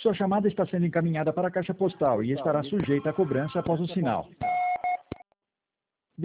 Sua chamada está sendo encaminhada para a caixa postal e estará sujeita a cobrança após o sinal.